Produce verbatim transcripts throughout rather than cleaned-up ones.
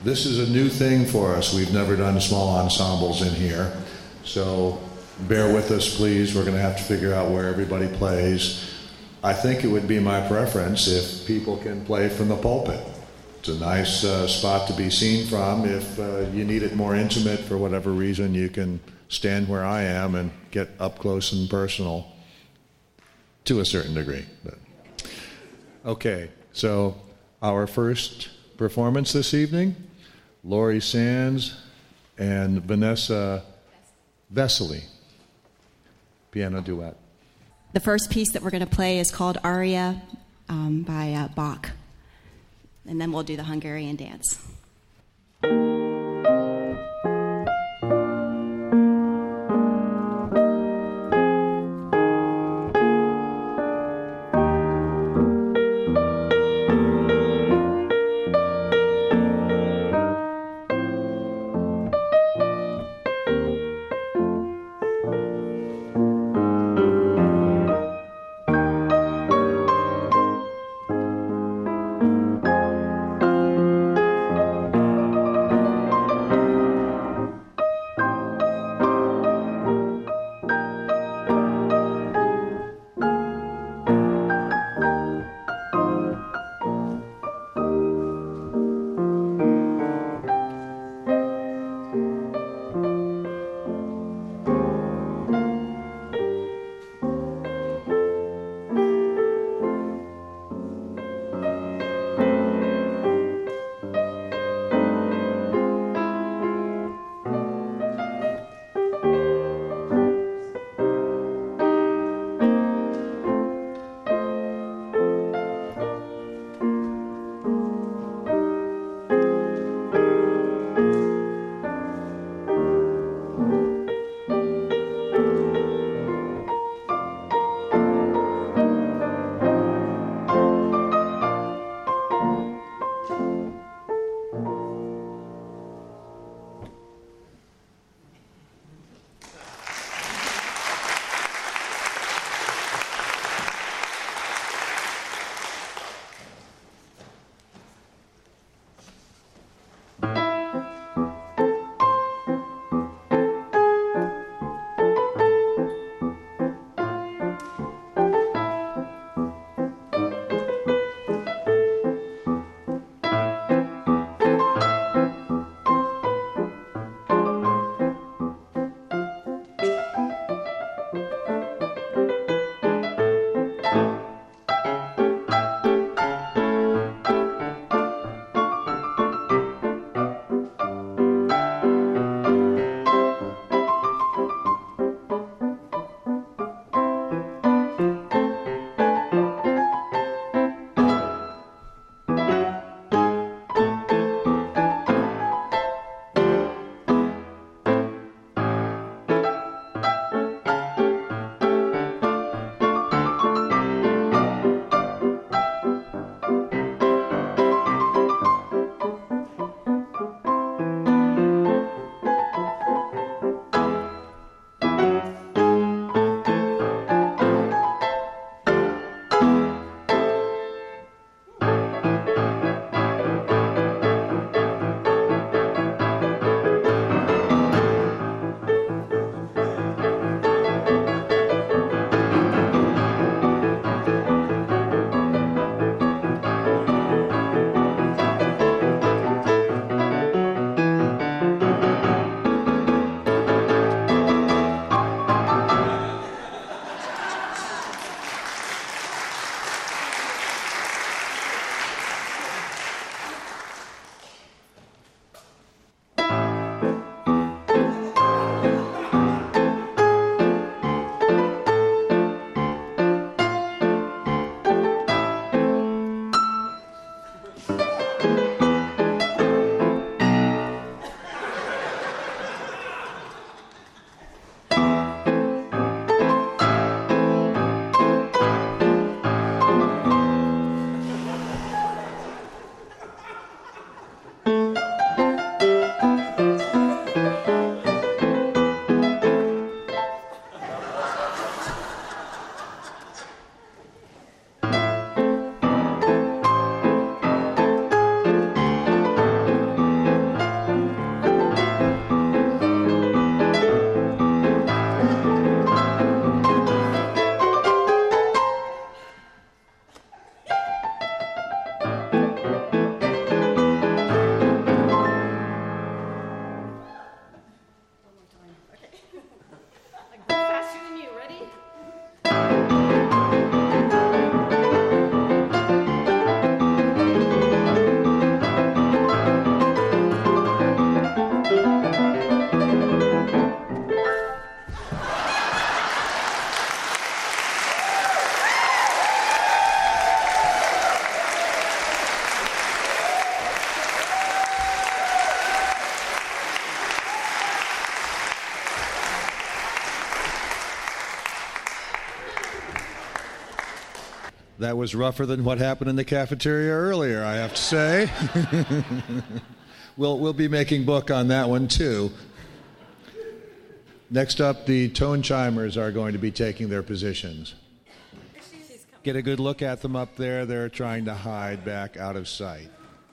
This is a new thing for us. We've never done small ensembles in here. So bear with us, please. We're going to have to figure out where everybody plays. I think it would be my preference if people can play from the pulpit. It's a nice uh, spot to be seen from. If uh, you need it more intimate for whatever reason, you can stand where I am and get up close and personal to a certain degree. But, okay, so our first performance this evening, Laurie Sands and Vanessa Vesely, piano duet. The first piece that we're going to play is called Aria um, by uh, Bach. And then we'll do the Hungarian dance. That was rougher than what happened in the cafeteria earlier, I have to say. we'll, we'll be making book on that one, too. Next up, the tone chimers are going to be taking their positions. Get a good look at them up there. They're trying to hide back out of sight.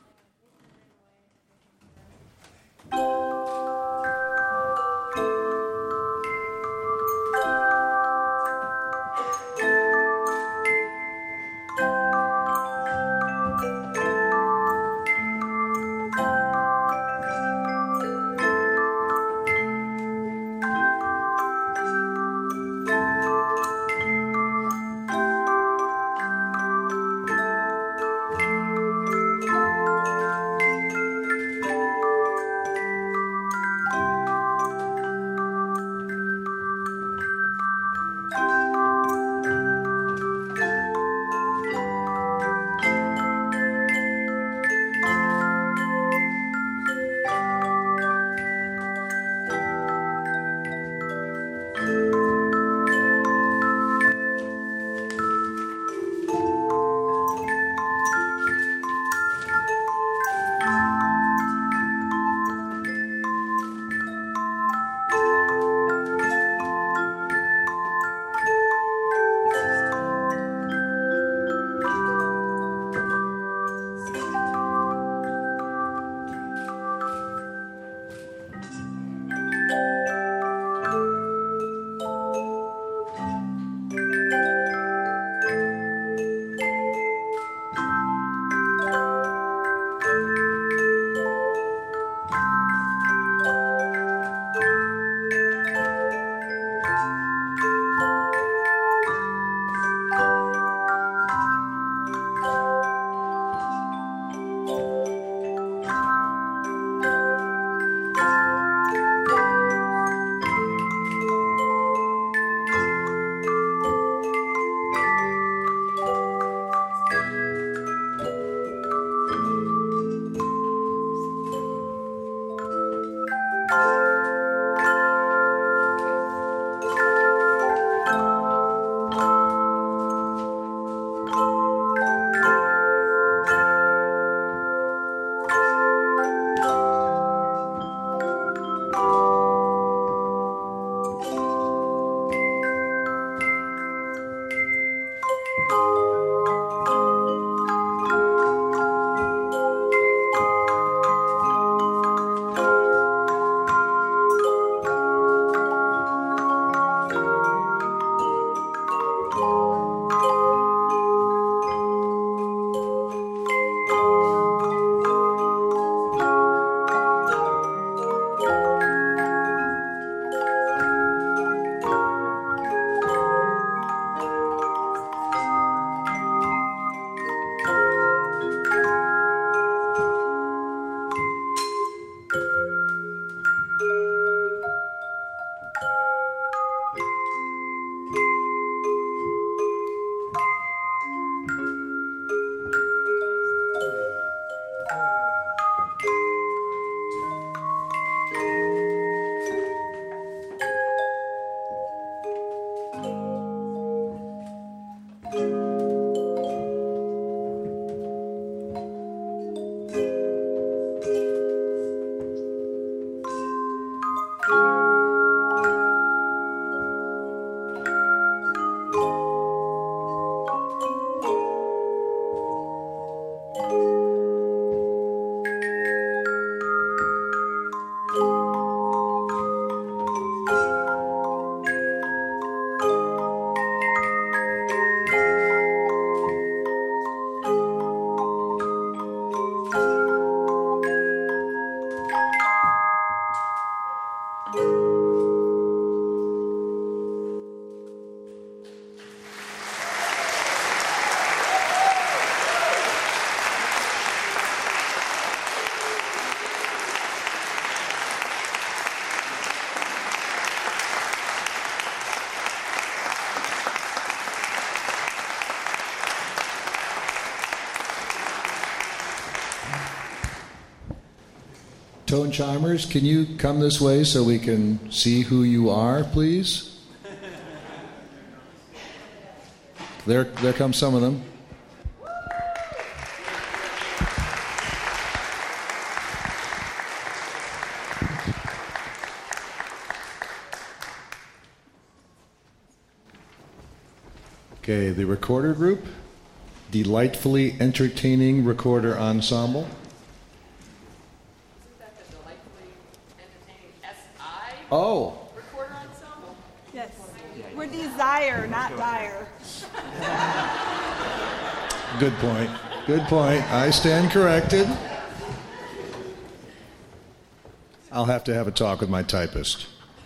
Tone chimers, can you come this way so we can see who you are, please? There, there come some of them. Okay, the recorder group, Delightfully Entertaining Recorder Ensemble. Isn't that the Delightfully Entertaining S I Oh, Recorder Ensemble? Yes. We're desire, not dire. good point. Good point. I stand corrected. I'll have to have a talk with my typist.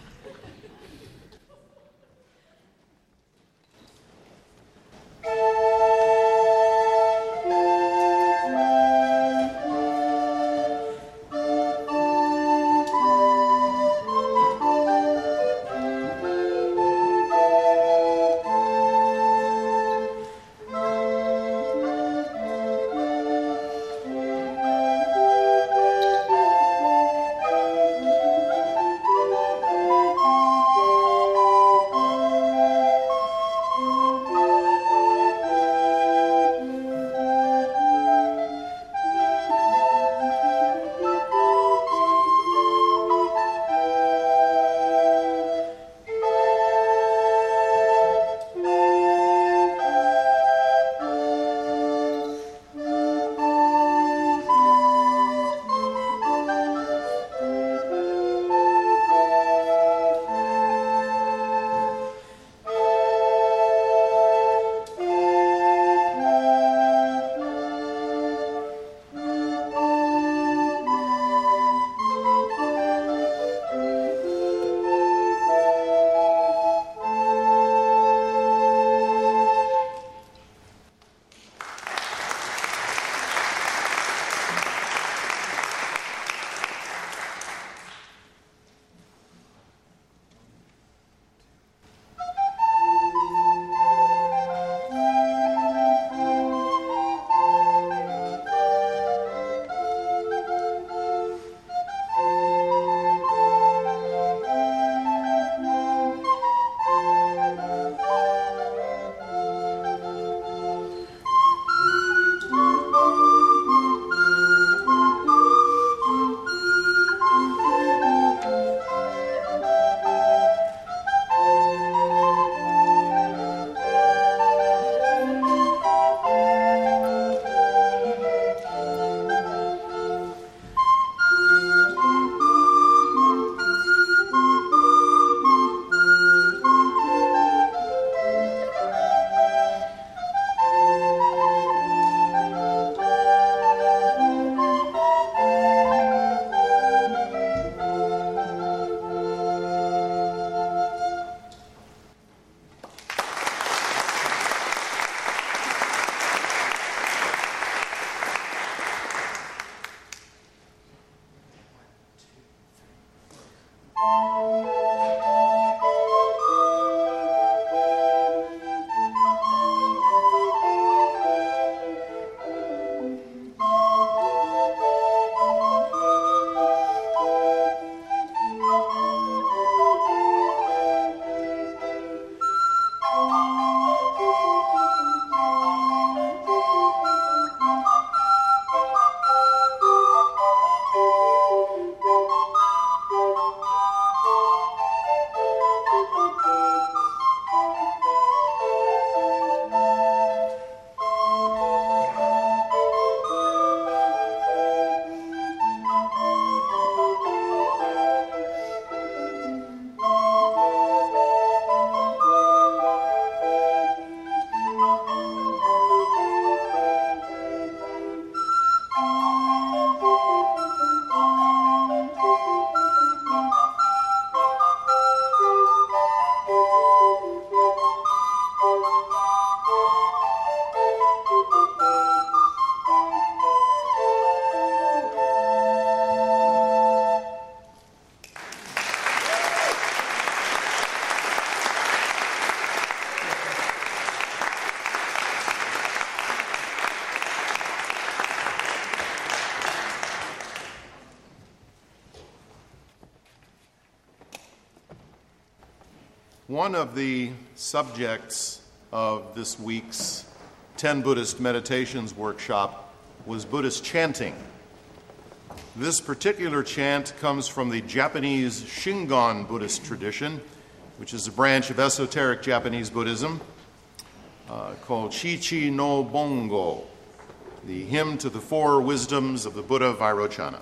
One of the subjects of this week's ten Buddhist Meditations workshop was Buddhist chanting. This particular chant comes from the Japanese Shingon Buddhist tradition, which is a branch of esoteric Japanese Buddhism. uh, called Chi Chi no Bongo, the hymn to the four wisdoms of the Buddha Vairochana.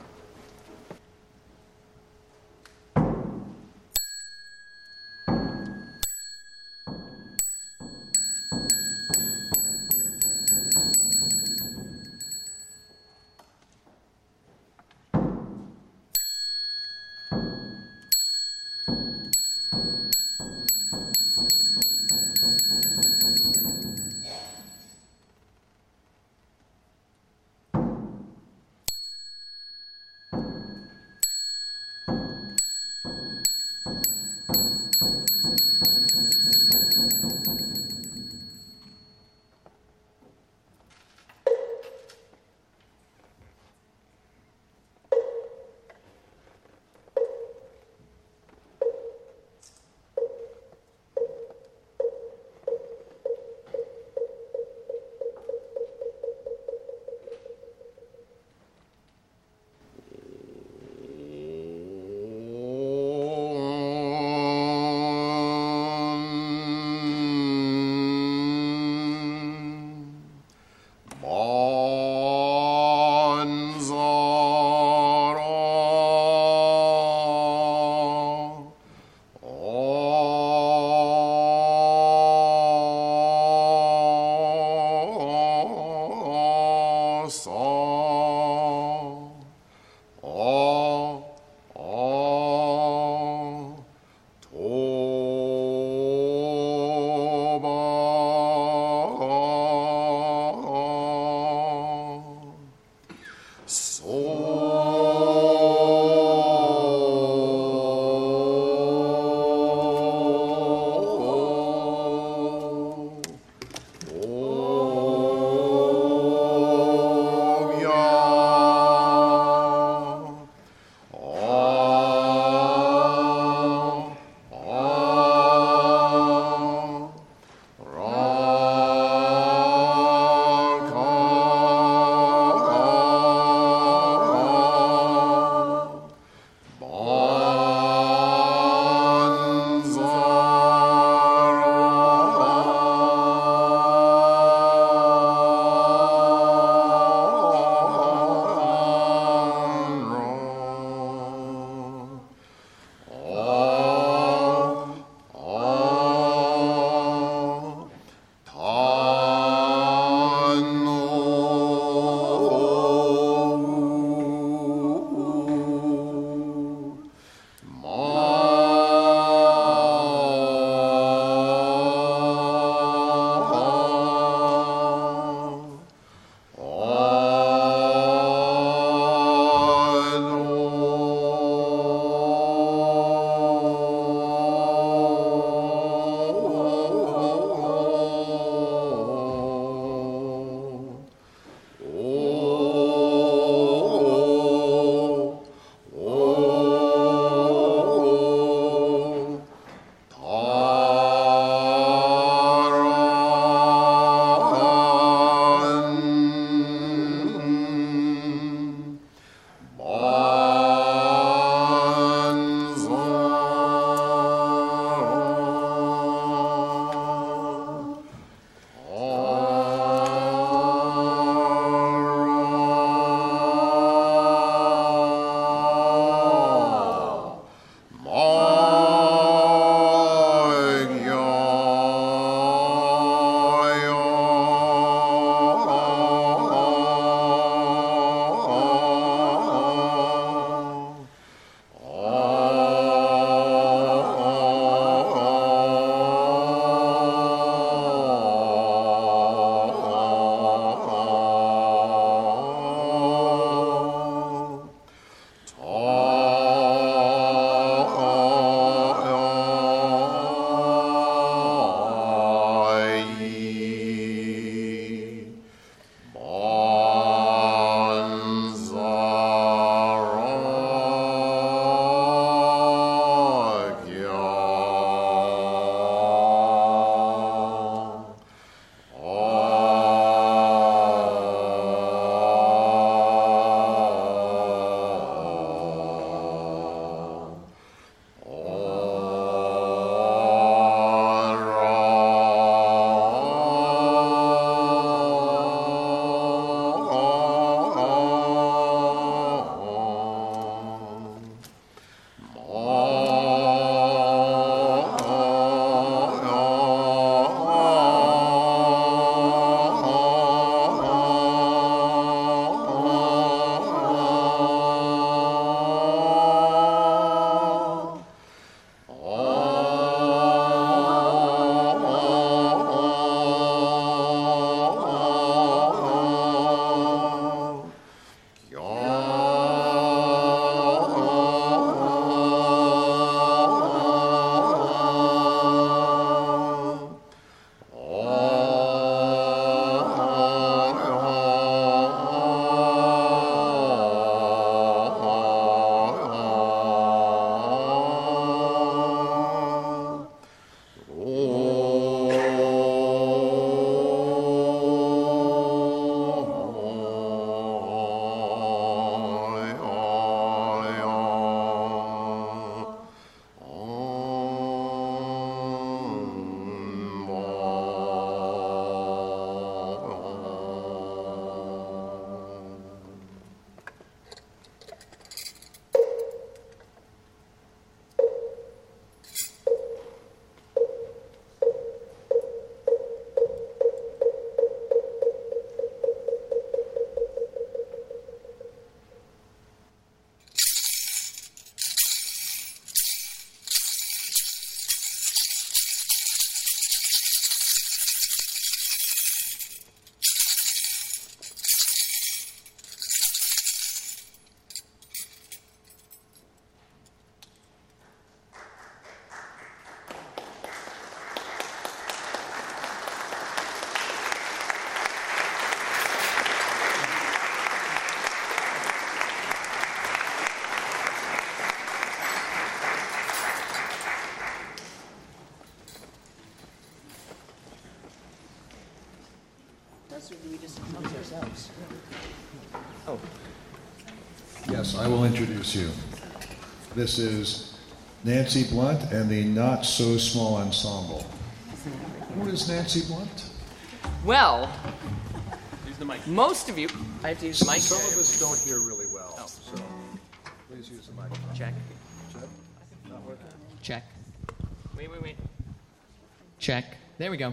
Yes, I will introduce you. This is Nancy Blunt and the Not So Small Ensemble. Who is Nancy Blunt? Well, most of you, I have to use the mic. Some of us don't hear really well, Oh. so please use the mic. Check. Check. Not working? Check. Wait, wait, wait. Check. There we go.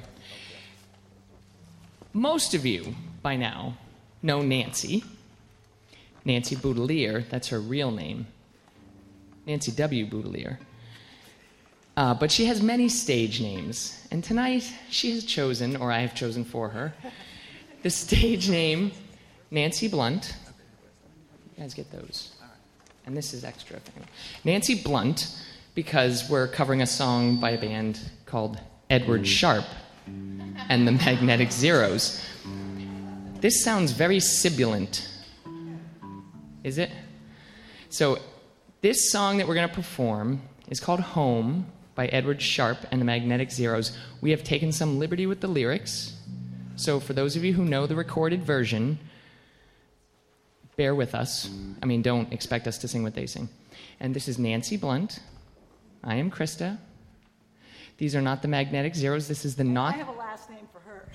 Most of you, by now, know Nancy. Nancy Boudelier, that's her real name. Nancy W. Boudelier. Uh, but she has many stage names, and tonight she has chosen, or I have chosen for her, the stage name Nancy Blunt. You guys get those. And this is extra. Nancy Blunt, because we're covering a song by a band called Edward Sharpe and the Magnetic Zeros. This sounds very sibilant. Is it? So this song that we're going to perform is called Home by Edward Sharpe and the Magnetic Zeros. We have taken some liberty with the lyrics. So for those of you who know the recorded version, bear with us. I mean, don't expect us to sing what they sing. And this is Nancy Blunt. I am Krista. These are not the Magnetic Zeros. This is the not... I have a last name for her.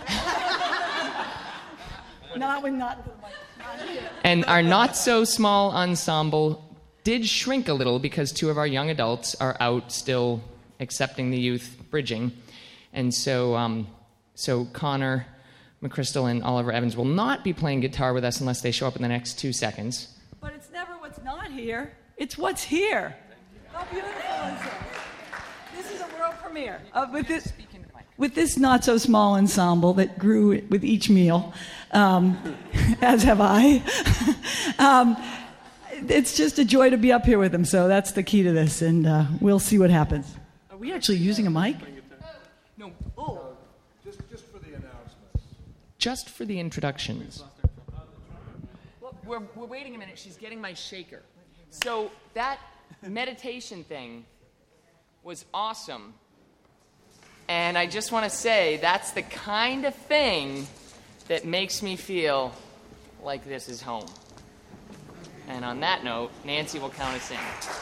Not when not, not here. And our not-so-small ensemble did shrink a little because two of our young adults are out still accepting the youth bridging. And so um, so Connor McChrystal and Oliver Evans will not be playing guitar with us unless they show up in the next two seconds. But it's never what's not here. It's what's here. How beautiful is it? This is a world premiere. Uh, with this, with this not-so-small ensemble that grew with each meal, um, as have I. um, it's just a joy to be up here with them, so that's the key to this, and uh, we'll see what happens. Are we actually using a mic? No, Oh. Just, just for the announcements. just for the introductions. Well, we're, we're waiting a minute. She's getting my shaker. So that meditation thing was awesome. And I just want to say that's the kind of thing that makes me feel like this is home. And on that note, Nancy will count us in.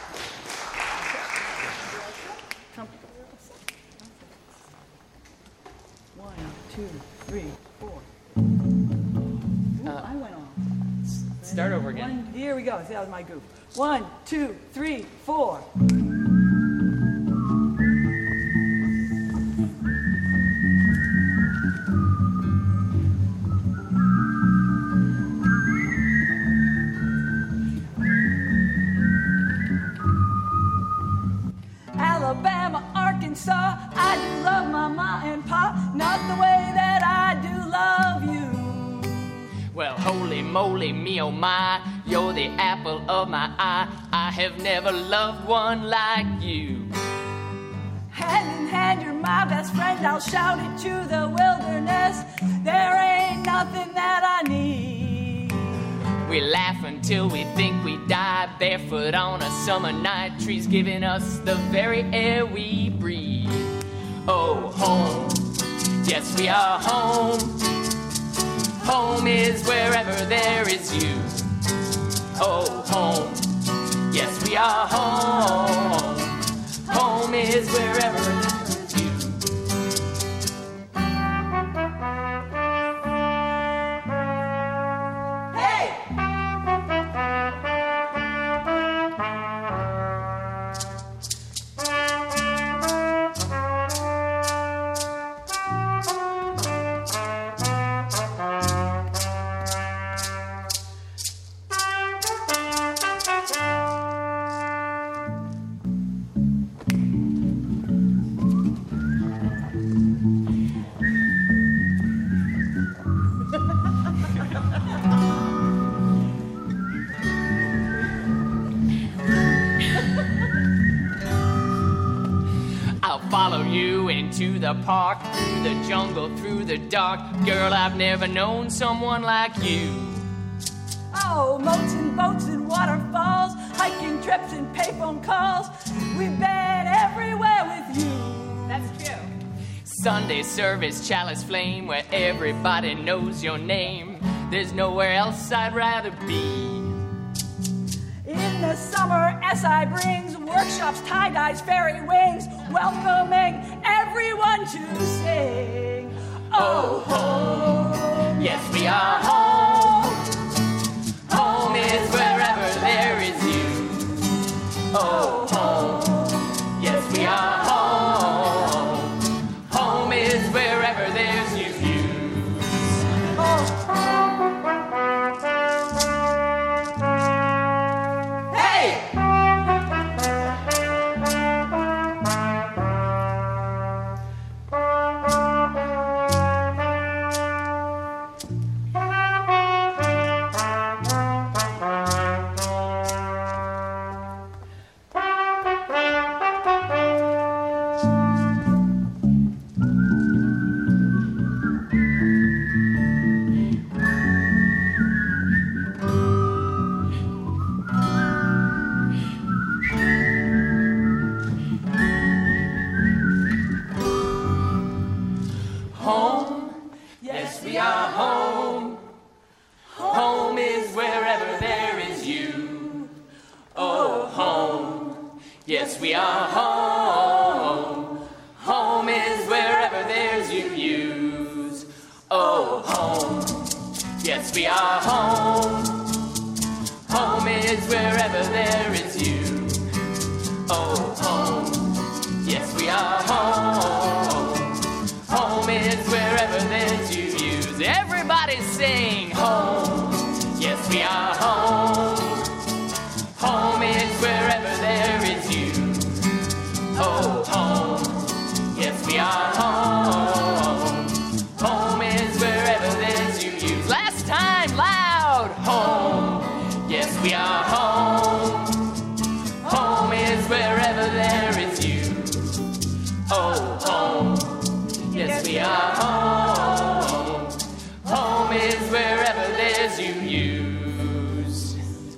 One, two, three, four. Ooh, I went off. Start over again. One, here we go. See, that was my goof. One, two, three, four. Alabama, Arkansas, I do love my ma and pa, not the way that I do love you. Well, holy moly, me oh my, you're the apple of my eye. I have never loved one like you. Hand in hand, you're my best friend, I'll shout it to the wilderness. There ain't nothing that I need. We laugh until we think we die, barefoot on a summer night, trees giving us the very air we breathe. Oh, home, yes, we are home. Home is wherever there is you. Oh, home, yes, we are home. Home is wherever there is you. Follow you into the park, through the jungle, through the dark. Girl, I've never known someone like you. Oh, moats and boats and waterfalls, hiking trips and payphone calls. We've been everywhere with you. That's true. Sunday service, chalice flame, where everybody knows your name. There's nowhere else I'd rather be. in the summer, S I brings workshops, tie-dyes, fairy wings, welcoming everyone to sing. Oh, home, Yes, we are home. Home is wherever there is you. Oh, home. Yes, we are home. Home is wherever there's you. Hey! Yes, we are home. Home is wherever there is you. Oh, home. Yes, we are home. Home is wherever there's you views. Oh, home. Yes, we are home. Home is wherever there is you. Oh, home. Yes, we are home. Home is wherever there's you views. Everybody sing home. Yes, we are home. Home is wherever there is you. Oh, home. Yes, we are home. Home is wherever there's you views. Last time, loud. Home. Yes, we are home. Home is wherever there is you. Oh, home. Yes, we are home. Home is wherever there's you use.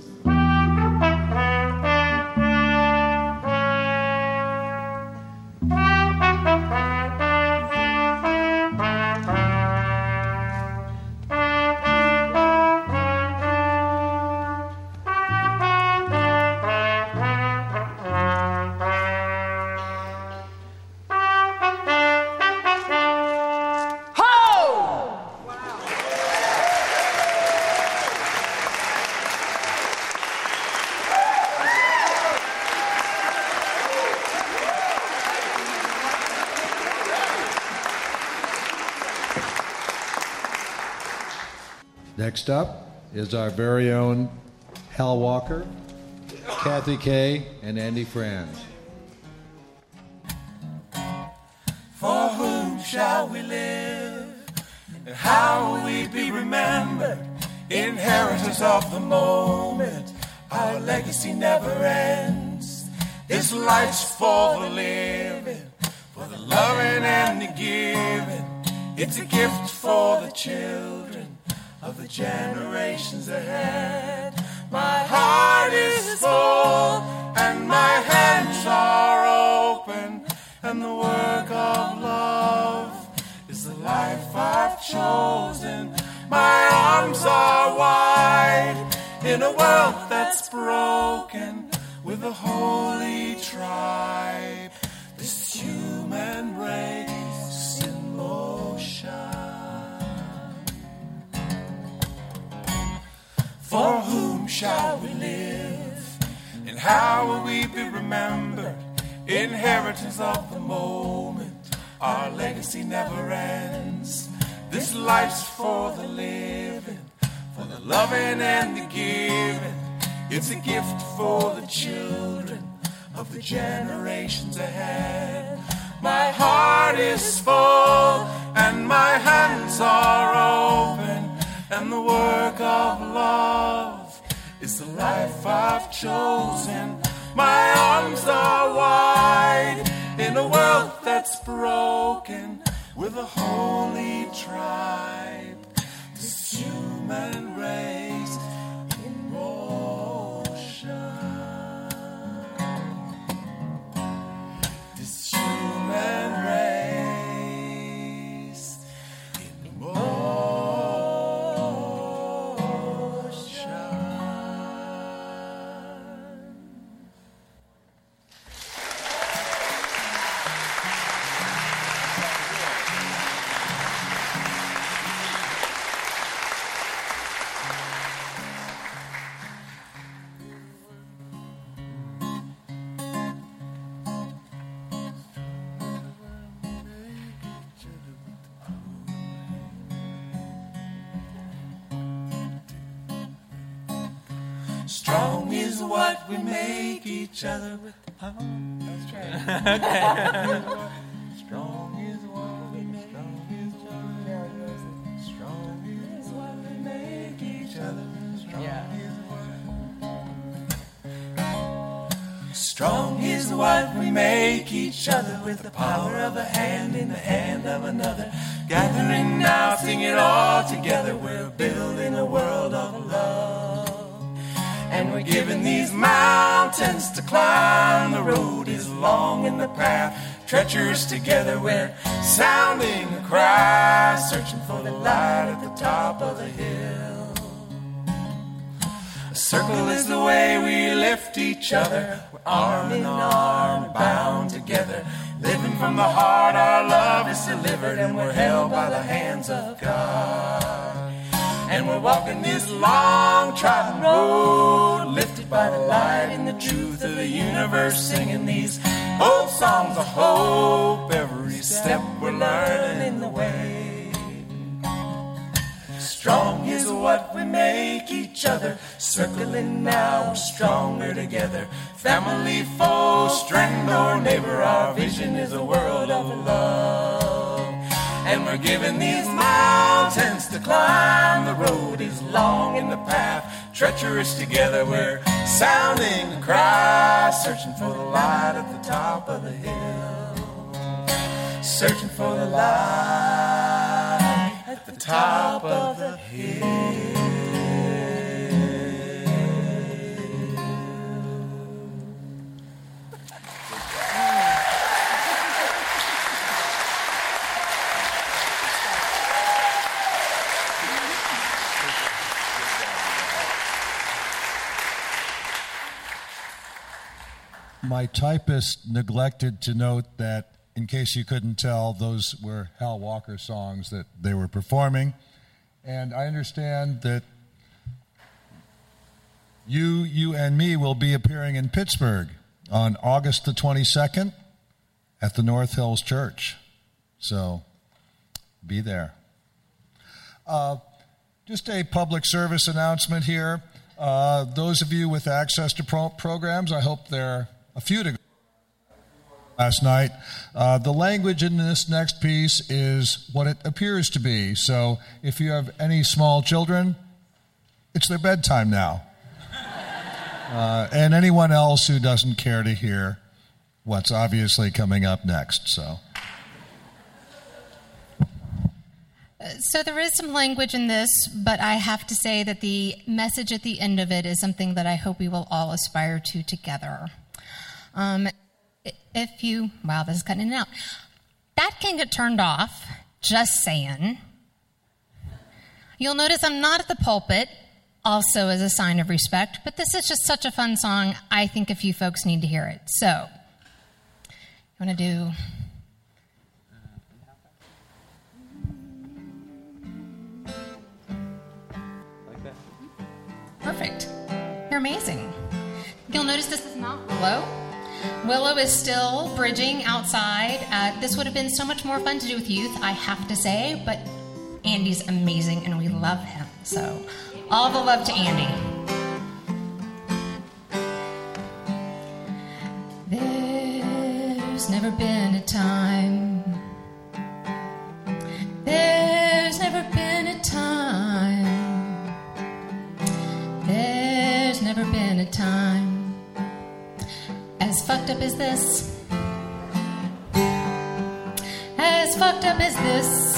Next up is our very own Hal Walker, Kathy Kay, and Andy Franz. For whom shall we live, and how will we be remembered? Inheritors of the moment, our legacy never ends. This life's for the living, for the loving and the giving. It's a gift for the children of the generations ahead. My heart is full and my hands are open, and the work of love is the life I've chosen. My arms are wide in a world that's broken, with a holy tribe, this human race in motion. For whom shall we live, and how will we be remembered? Inheritors of the moment, our legacy never ends. This life's for the living, for the loving and the giving. It's a gift for the children of the generations ahead. My heart is full and my hands are open, and the work of love is the life I've chosen. My arms are wide in a world that's broken, with a holy tribe, this human race in motion. This human race in motion. Strong is what we make each other with the power. That's right. Strong is what we make each other. Strong is what we make each other. Strong Yeah. is what. Strong is what we make each other with the power of a hand in the hand of another. Gathering now, sing it all together. We're building a world of love. And we're giving these mountains to climb. The road is long and the path treacherous. Together we're sounding a cry, searching for the light at the top of the hill. A circle is the way we lift each other. We're arm in arm, bound together. Living from the heart, our love is delivered. And we're held by the hands of God. And we're walking this long trodden road, lifted by the light and the truth of the universe, singing these old songs of hope. Every step we're learning the way. Strong is what we make each other. Circling now, we're stronger together. Family, foe, friend or neighbor, our vision is a world of love. And we're giving these mountains to climb. The road is long and the path treacherous. Together we're sounding a cry, searching for the light at the top of the hill. Searching for the light at the top of the hill. My typist neglected to note that, in case you couldn't tell, those were Hal Walker songs that they were performing. And I understand that you, you and me will be appearing in Pittsburgh on August the twenty-second at the North Hills Church. So be there. Uh, just a public service announcement here. Uh, those of you with access to pro- programs, I hope they're a few to go last night. Uh, the language in this next piece is what it appears to be. So if you have any small children, it's their bedtime now. Uh, and anyone else who doesn't care to hear what's obviously coming up next. So. So there is some language in this, but I have to say that the message at the end of it is something that I hope we will all aspire to together. Um, if you, wow, this is cutting in and out. That can get turned off, just saying. You'll notice I'm not at the pulpit, also as a sign of respect, but this is just such a fun song. I think a few folks need to hear it. So, you want to do... Perfect. You're amazing. You'll notice this is not Willow. Willow is still bridging outside. Uh, this would have been so much more fun to do with youth, I have to say, but Andy's amazing and we love him. So, all the love to Andy. There's never been a time. There's never been a time. There's never been a time as fucked up as this. As fucked up as this.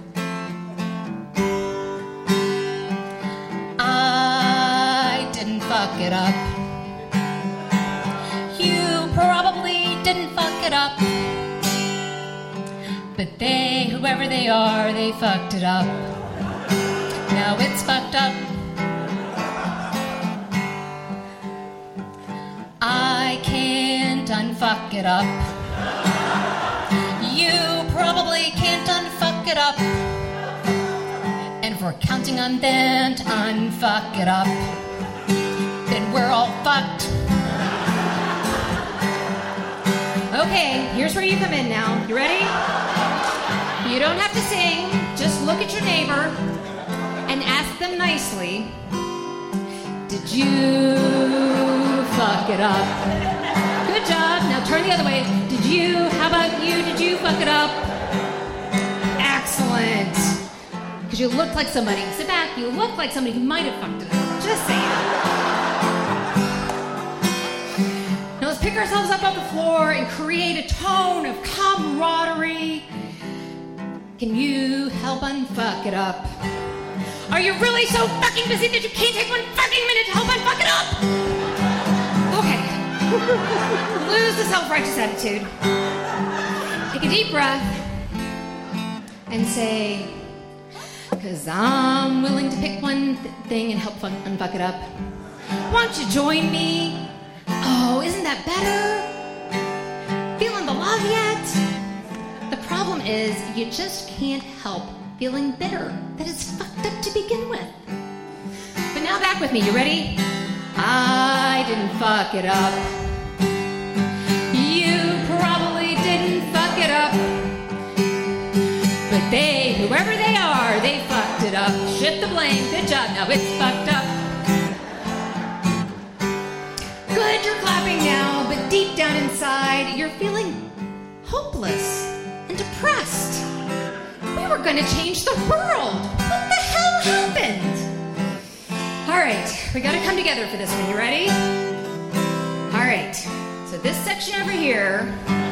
I didn't fuck it up. You probably didn't fuck it up. But they, whoever they are, they fucked it up. Now it's fucked up. I can't unfuck it up. You probably can't unfuck it up. And if we're counting on them to unfuck it up, then we're all fucked. Okay, here's where you come in now. You ready? You don't have to sing. Just look at your neighbor and ask them nicely, Did you fuck it up? Good job. Now turn the other way. Did you? How about you? Did you fuck it up? Excellent. Because you looked like somebody. Sit back. You look like somebody who might have fucked it up. Just saying. Now let's pick ourselves up off the floor and create a tone of camaraderie. Can you help unfuck it up? Are you really so fucking busy that you can't take one fucking minute to help unfuck it up? Okay. Lose the self-righteous attitude. Take a deep breath and say, because I'm willing to pick one th- thing and help fun- unfuck it up. Why don't you join me? Oh, isn't that better? Feeling the love yet? The problem is you just can't help feeling bitter that it's fucked up to begin with. But now back with me, you ready? I didn't fuck it up. You probably didn't fuck it up. But they, whoever they are, they fucked it up. Shift the blame, good job, now it's fucked up. Good, you're clapping now, but deep down inside, you're feeling hopeless and depressed. We were going to change the world. What the hell happened? All right, we got to come together for this one. You ready? All right. So this section over here,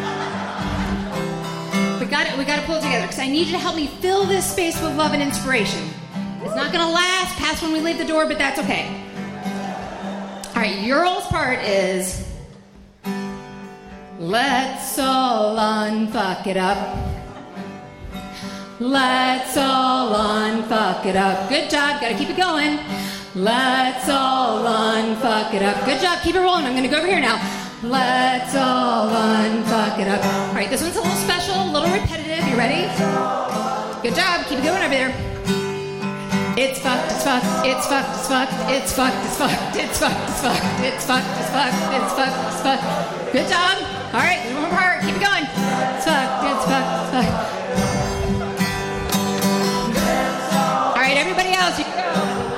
we got to we got to pull it together because I need you to help me fill this space with love and inspiration. It's not going to last past when we leave the door, but that's okay. All right, your all's part is let's all unfuck it up. Let's all unfuck it up. Good job. Got to keep it going. Let's all unfuck it up. Good job. Keep it rolling. I'm going to go over here now. Let's all unfuck it up. All right, this one's a little special, a little repetitive. You ready? Good job. Keep it going over there. It's fucked, it's fucked, it's fucked, it's fucked, it's fucked, it's fucked, it's fucked, it's fucked, it's fucked, it's fucked, it's fucked, it's fucked. Good job. All right, there's one more part. Keep it going. It's fucked, it's fucked, it's fucked. All right, everybody else, you go.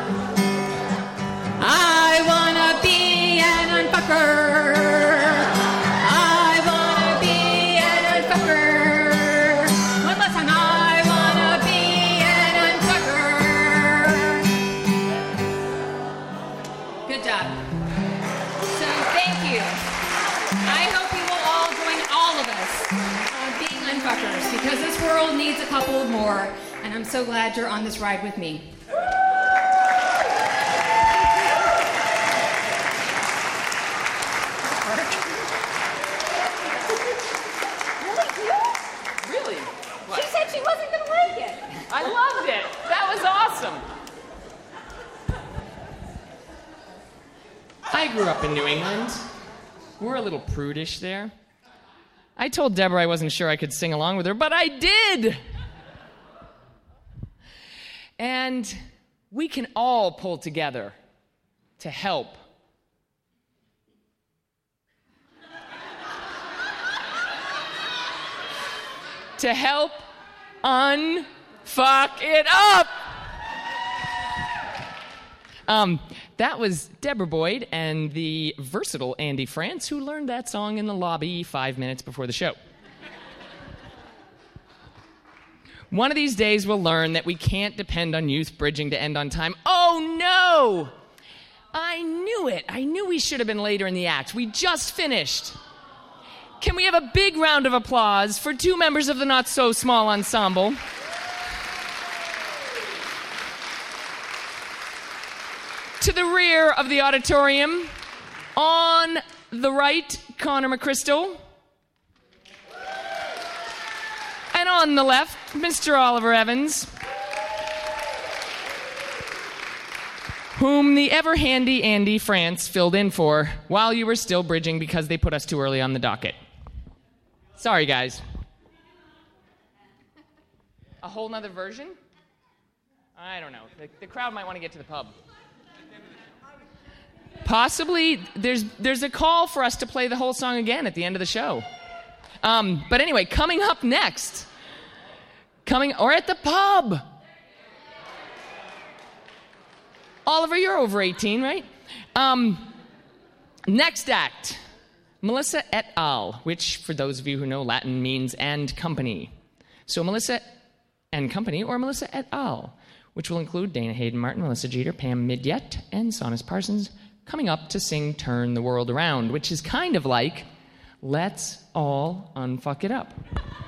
I wanna be an unfucker. I wanna be an unfucker. One last time. I wanna be an unfucker. Good job. So thank you. I hope you will all join all of us on being unfuckers because this world needs a couple more. And I'm so glad you're on this ride with me. Really? What? She said she wasn't going to like it. I loved it. That was awesome. I grew up in New England. We're a little prudish there. I told Deborah I wasn't sure I could sing along with her, but I did. And we can all pull together to help. To help unfuck it up. Um, that was Deborah Boyd and the versatile Andy France, who learned that song in the lobby five minutes before the show. One of these days we'll learn that we can't depend on youth bridging to end on time. Oh no! I knew it. I knew we should have been later in the act. We just finished. Can we have a big round of applause for two members of the Not So Small Ensemble? To the rear of the auditorium, on the right, Connor McChrystal. And on the left, Mister Oliver Evans, whom the ever-handy Andy France filled in for while you were still bridging because they put us too early on the docket. Sorry, guys. A whole nother version? I don't know. The, the crowd might want to get to the pub. Possibly, there's there's a call for us to play the whole song again at the end of the show. Um, but anyway, coming up next, coming or at the pub. Oliver, you're over eighteen, right? Um, next act, Melissa et al., which, for those of you who know Latin, means and company. So Melissa and company, or Melissa et al., which will include Dana Hayden Martin, Melissa Jeter, Pam Midyett, and Sonus Parsons, coming up to sing Turn the World Around, which is kind of like Let's All Unfuck It Up.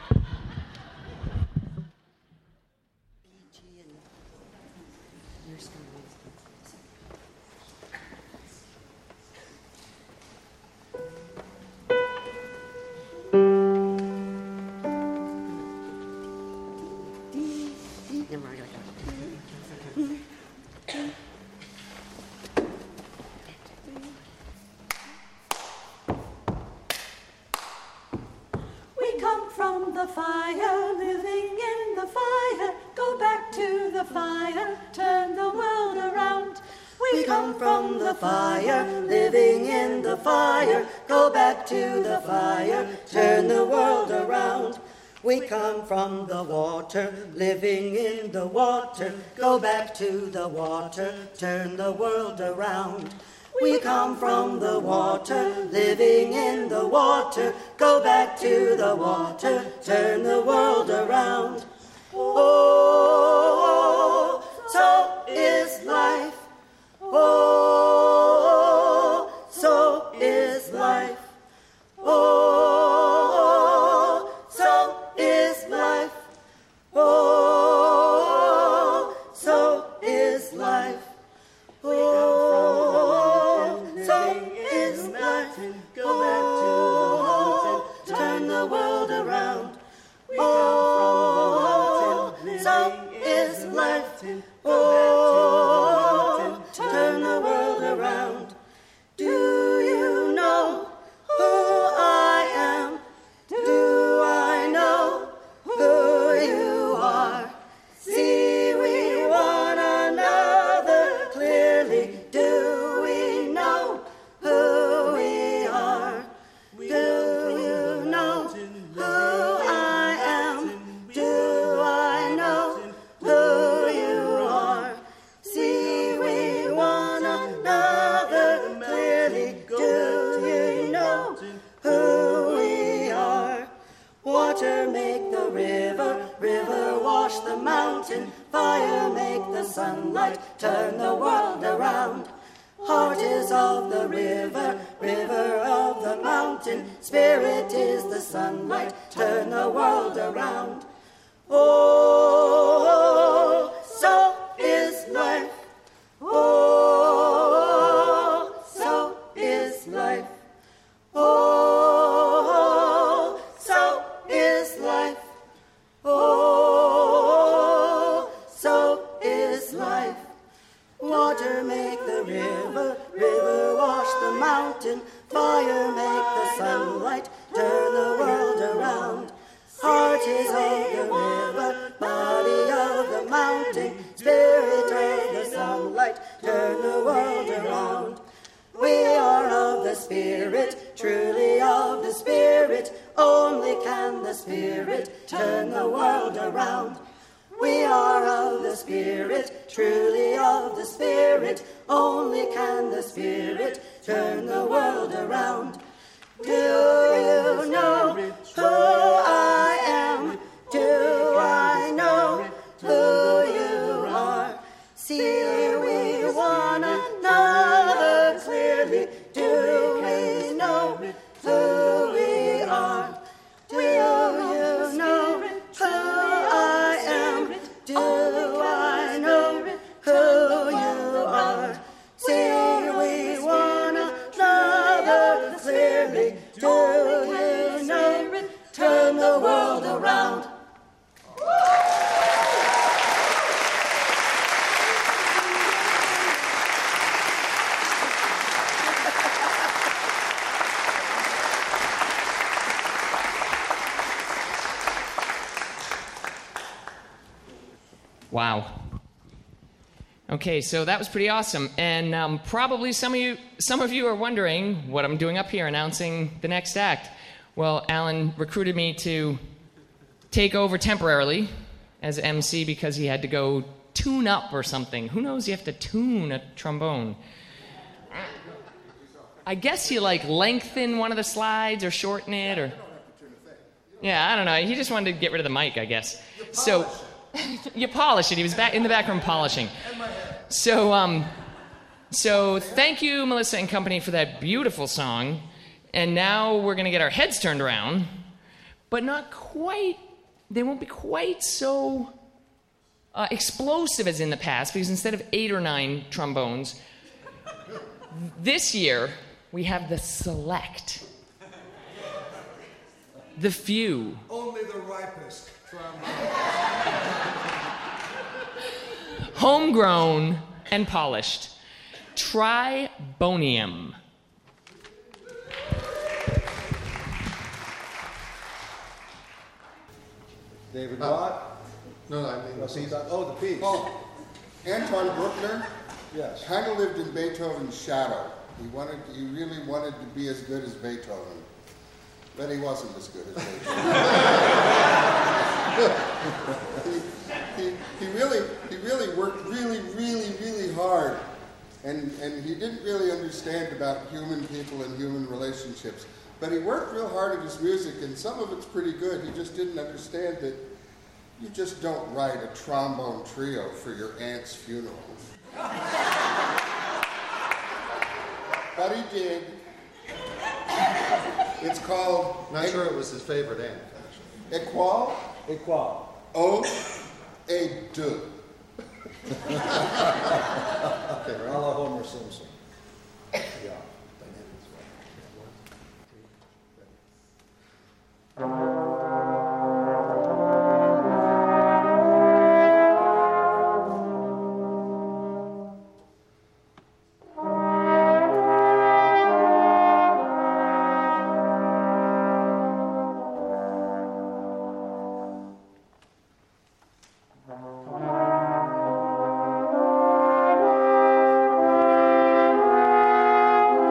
We come from the fire, living in the fire. Go back to the fire, turn the world around. We come from the fire, living in the fire. Go back to the fire, turn the world around. We come from the water, living in the water. Go back to the water, turn the world around. We come from the water, living in the water. Go back to the water, turn the world around. Oh, so is life. Oh, so is life. Oh, so is life. Oh, so is life. Oh, so is life. Go back to the mountain, turn the world around. Oh, so is life. Oh, turn the world around. Do you know who I am? Do I know who you are? See we one another clearly. Do we know who we are? Do you know who I am? Do I know who you are? See we one another clearly. Do you know who we are? Water make the river, river wash the mountain. Fire make the sunlight, turn the world around. Heart is of the river, river of the mountain. Spirit is the sunlight, turn the world around. Oh, so is life. Oh, so is life. Oh, so is life. Oh, so is life. Water make the river, river wash the mountain. Fire make the sunlight, turn the world around. Heart is of the river, body of the mountain. Spirit of the sunlight, turn the world around. We are of the Spirit, truly of the Spirit. Only can the Spirit turn the world around. We are of the Spirit, truly of the Spirit. Only can the Spirit turn the world around. Do you know who I am? Do I know who you are? See we one another clearly. Do we know who we are? Do you know who I am? Do I know who you are? See we one another clearly. Do you know? Turn the world around. Wow. Okay, so that was pretty awesome, and um, probably some of you, some of you are wondering what I'm doing up here announcing the next act. Well, Alan recruited me to take over temporarily as M C because he had to go tune up or something. Who knows? You have to tune a trombone. I guess you like lengthen one of the slides or shorten it, or yeah, I don't know. He just wanted to get rid of the mic, I guess. So you polish it. He was back in the back room polishing. So um, so thank you, Melissa and company, for that beautiful song. And now we're gonna get our heads turned around, but not quite. They won't be quite so uh, explosive as in the past, because instead of eight or nine trombones, this year we have the select, the few. Only the ripest trombone. Homegrown and polished. Tribonium. David Oh. Watt? No, no, I mean Oh, the piece. oh, the piece. Oh, Anton Bruckner Yes. kind of lived in Beethoven's shadow. He wanted, he really wanted to be as good as Beethoven, but he wasn't as good as Beethoven. he, he, he really, he really worked really, really, really hard, and and he didn't really understand about human people and human relationships. But he worked real hard at his music, and some of it's pretty good. He just didn't understand that you just don't write a trombone trio for your aunt's funeral. But he did. It's called... Not sure it was his favorite aunt, actually. Étoile Étoile. au et deux. Okay, right. A la Homer Simpson. Yeah. Thank you.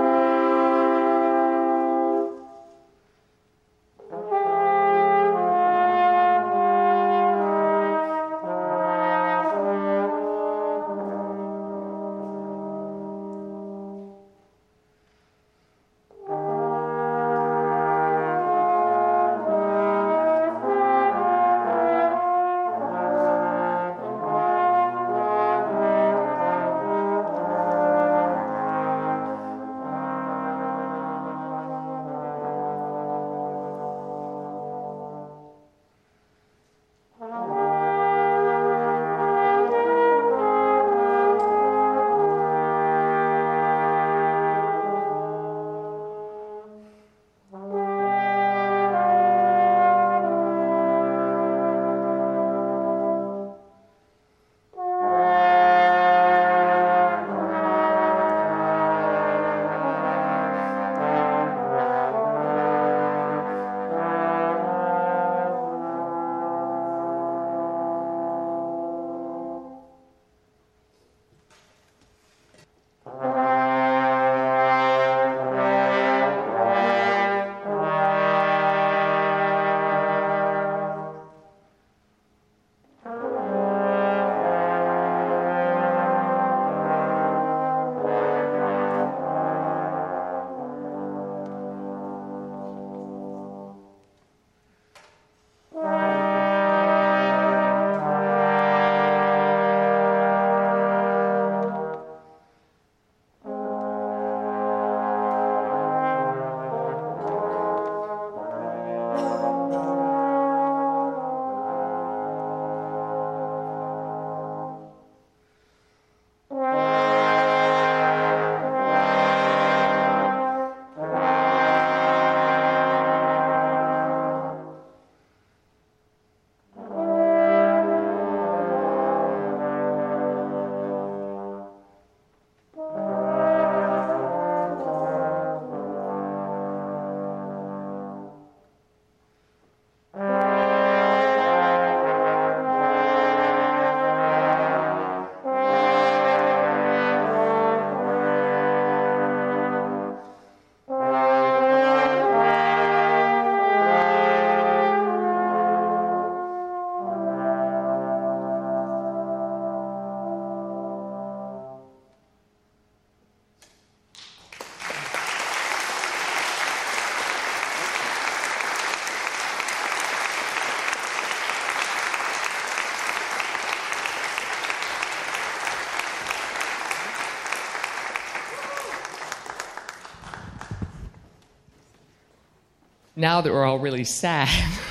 now that we're all really sad.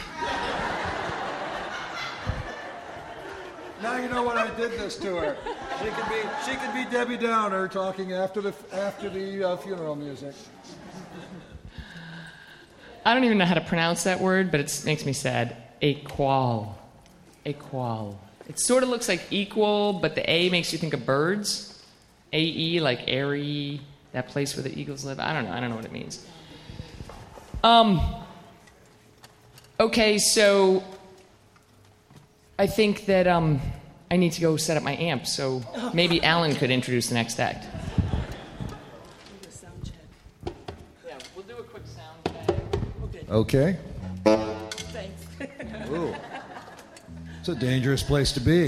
Now you know what I did this to her. She can be she can be Debbie Downer talking after the after the uh, funeral music. I don't even know how to pronounce that word, but it makes me sad. Equal. Equal. It sort of looks like equal, but the A makes you think of birds. A E, like airy, that place where the eagles live. I don't know. I don't know what it means. Um. Okay, so I think that um, I need to go set up my amp, so maybe Alan could introduce the next act. Yeah, we'll do a quick sound check. Okay. Thanks. Ooh. It's a dangerous place to be.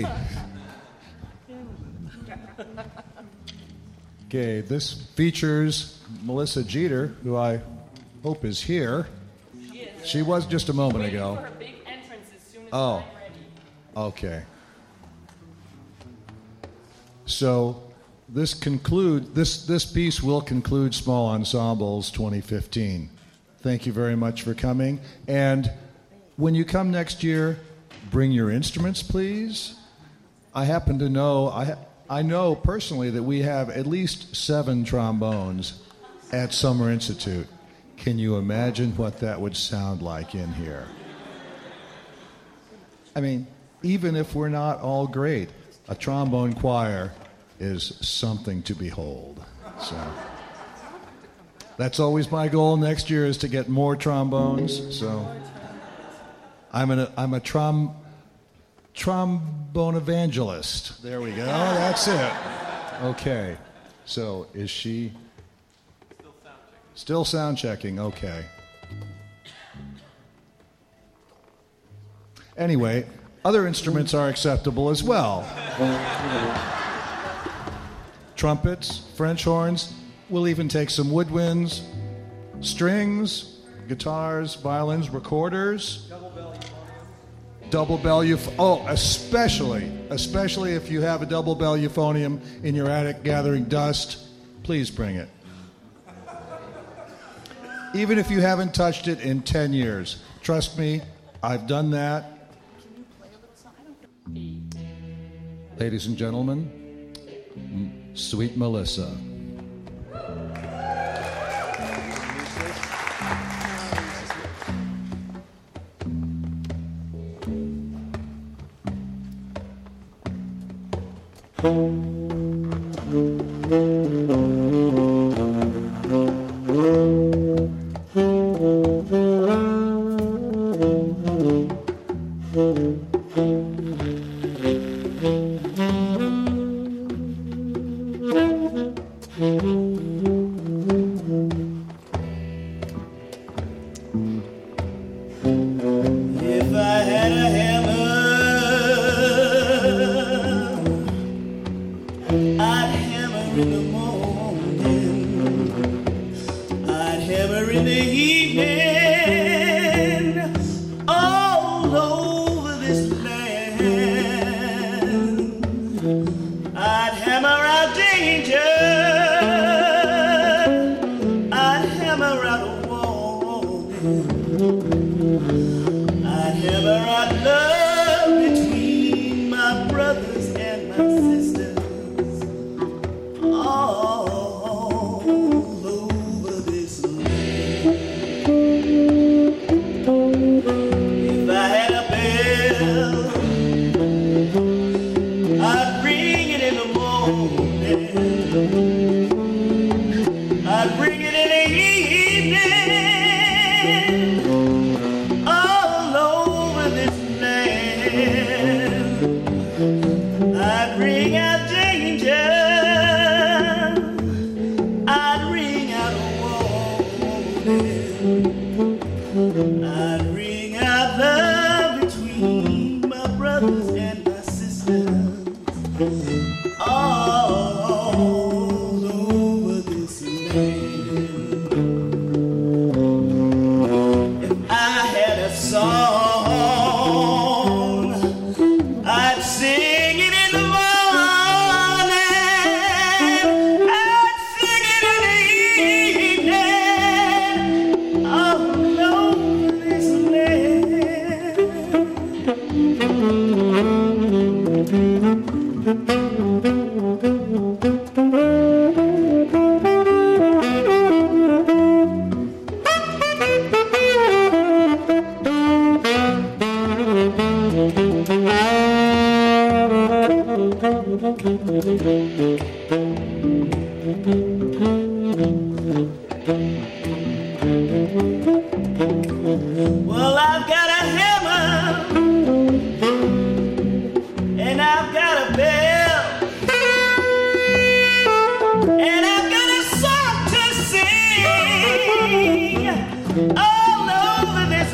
Okay, this features Melissa Jeter, who I hope is here. She is. She was just a moment Waiting ago. for her big entrance as soon as Oh. I'm ready. Okay. So this conclude this this piece will conclude Small Ensembles twenty fifteen. Thank you very much for coming. And when you come next year, bring your instruments, please. I happen to know I I know personally that we have at least seven trombones at Summer Institute. Can you imagine what that would sound like in here? I mean, even if we're not all great, a trombone choir is something to behold. So that's always my goal next year, is to get more trombones. So I'm an I'm a trom trombone evangelist. There we go. That's it. Okay. So is she still sound checking? Okay. Anyway, other instruments are acceptable as well. Trumpets, French horns, we'll even take some woodwinds, strings, guitars, violins, recorders. Double bell euphonium. Oh, especially, especially if you have a double bell euphonium in your attic gathering dust, please bring it. Even if you haven't touched it in ten years. Trust me, I've done that. Ladies and gentlemen, Sweet Melissa. If I had a hammer, I'd hammer in the morning, I'd hammer in the evening, all over this land. I'd hammer out danger, I'd hammer out a warning, I'd hammer out love between my brothers and my sisters, all over this land. If I had a bell, I'd ring it in the morning, I'd ring it in the evening, all over this land. I'd ring out danger, I'd ring out a warning, I'd ring out love between my brothers and my sisters, all over this land. If I had a song, I'd sing it in the morning, I'd sing it in the evening, all over Well, I've got a hammer and I've got a bell and I've got a song to sing all over this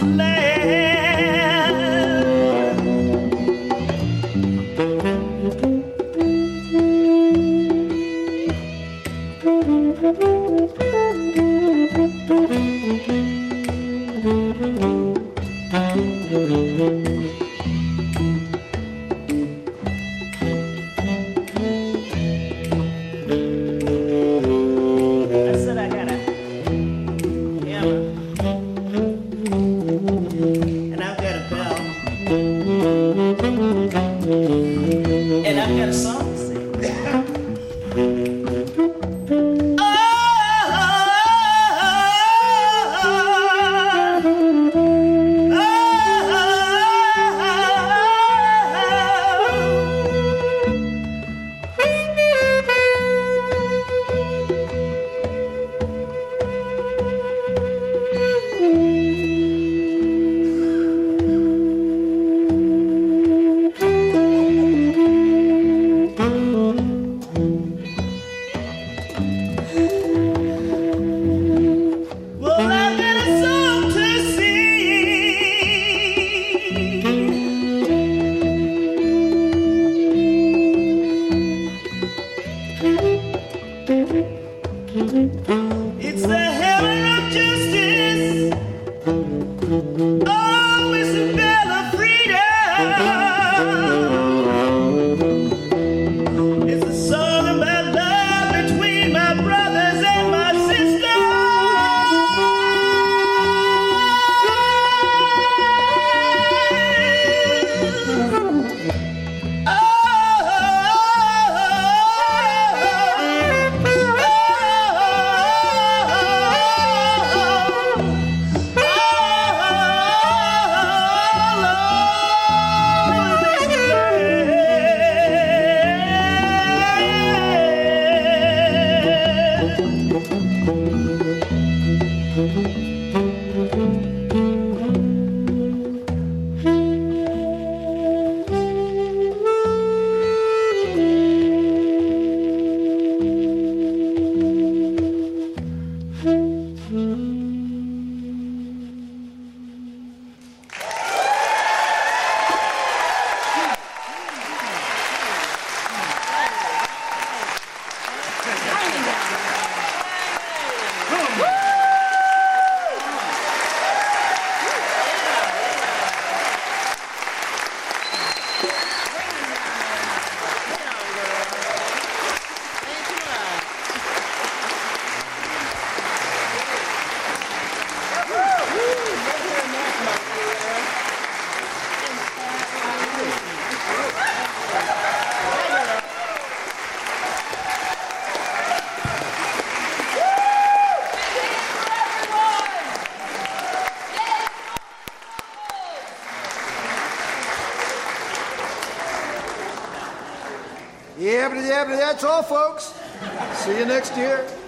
Yeah, but yeah, but that's all, folks. See you next year.